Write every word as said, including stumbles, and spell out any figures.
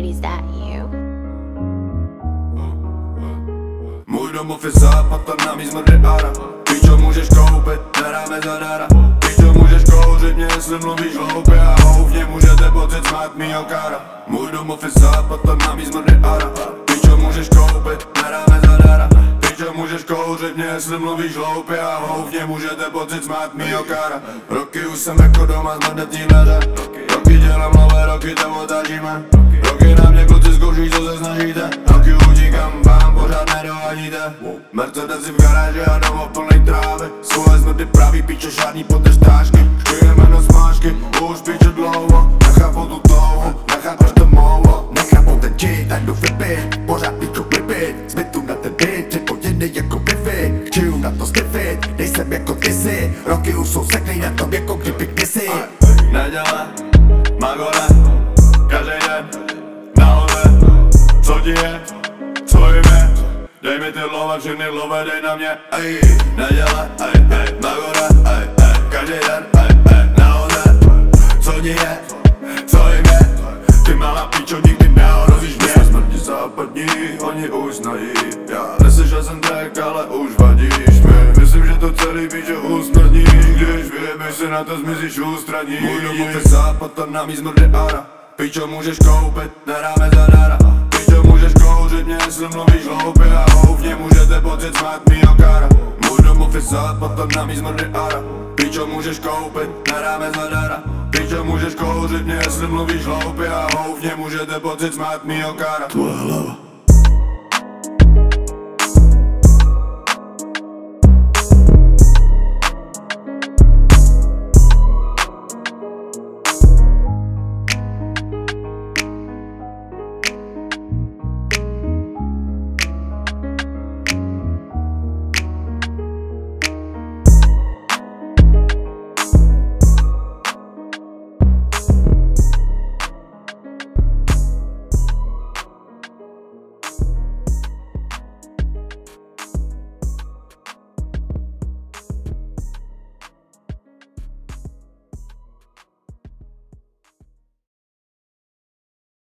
is that you? Můj domov je západ, tam na mý zmrde ara. Pičo, můžeš koupit, nedáme zadara. Pičo, můžeš kouřit mě, jestli mluvíš hloupě. A houfně můžete pocit smát mýho kára. Můj domov je západ, tam na mý zmrde ara. Pičo, můžeš koupit, nedáme zadara. Pičo, můžeš kouřit mě, jestli mluvíš hloupě. A houfně můžete pocit smát mýho kára. Roky už jsem jako doma zmrdetý lede. Roky dělám nové, roky to otáčíme. Roky na mě kluci zkouší, co se snažíte. Roky utíkám, vám pořád nedohaníte. Mercedesy v garáži a domov plnej trávy. Svoje zmrdy praví, píčo, žádný podržtášky. Škujeme na smášky, už píčo dlouho. Nechápu tu touhu, nechápeš to mouho. Nechápu ten čit, tak jdu flipit. Pořád píčo flipit. Zbytu na ten beat, připojený jako Biffy. Čiju na to stiffit, nejsem jako ty si. Roky už jsou seklej na tom jako kdyby kdysi. Neděle, magole, každý den, nahoře. Co ti je, co jim je? Dej mi ty love, všechny love, dej na mě, ej. Neděle, ej, ej, magole, ej, ej, každý den, ej, ej, nahoře. Co ti je, co jim je? Ty malá píčo, nikdy neohrozíš mě. Jsme smrti západní, oni už znají. Já neslyšel jsem track, ale už vadíš mi. Myslím, že to celý píčo usnadní. Když vyjebeš se na to, zmizíš ústraní. Můj domov je západ, tam na mý zmrde ara. Píčo, můžeš koupit, nedáme zadara. Píčo, můžeš kouřit mě, jestli mluvíš hloupě. A houfně můžete pocit smát mýho kára. Můj domov je západ, tam na mý zmrde ara. Píčo, můžeš koupit, nedáme zadara. Píčo, můžeš kouřit mě, jestli mluvíš hloupě. A houfně můžete pocit smát mýho kára. Tvoje hlava